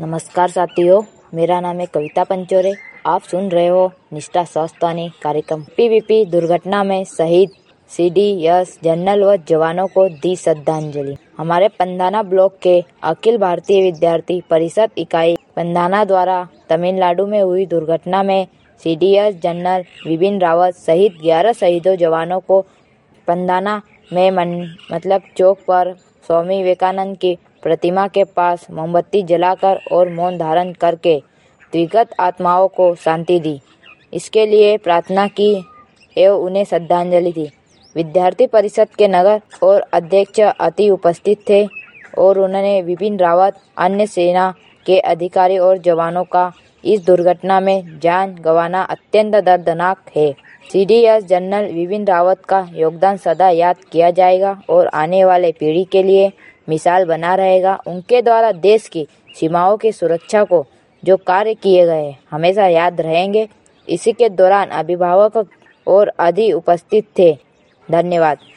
नमस्कार साथियों, मेरा नाम है कविता पंचोरे। आप सुन रहे हो निष्ठा स्वास्थ्यवाणी कार्यक्रम। पीवीपी दुर्घटना में शहीद सीडीएस जनरल व जवानों को दी श्रद्धांजलि। हमारे पंधाना ब्लॉक के अखिल भारतीय विद्यार्थी परिषद इकाई पंधाना द्वारा तमिलनाडु में हुई दुर्घटना में सीडीएस जनरल विपिन रावत सहित 11 शहीदों जवानों को पंधाना में चौक पर स्वामी विवेकानंद की प्रतिमा के पास मोमबत्ती जलाकर और मौन धारण करके दिवंगत आत्माओं को शांति दी। इसके लिए प्रार्थना की एवं उन्हें श्रद्धांजलि दी। विद्यार्थी परिषद के नगर और अध्यक्ष अति उपस्थित थे और उन्होंने विपिन रावत, अन्य सेना के अधिकारी और जवानों का इस दुर्घटना में जान गंवाना अत्यंत दर्दनाक है। सीडीएस जनरल विपिन रावत का योगदान सदा याद किया जाएगा और आने वाले पीढ़ी के लिए मिसाल बना रहेगा। उनके द्वारा देश की सीमाओं की सुरक्षा को जो कार्य किए गए हमेशा याद रहेंगे। इसी के दौरान अभिभावक और अधिकारी उपस्थित थे। धन्यवाद।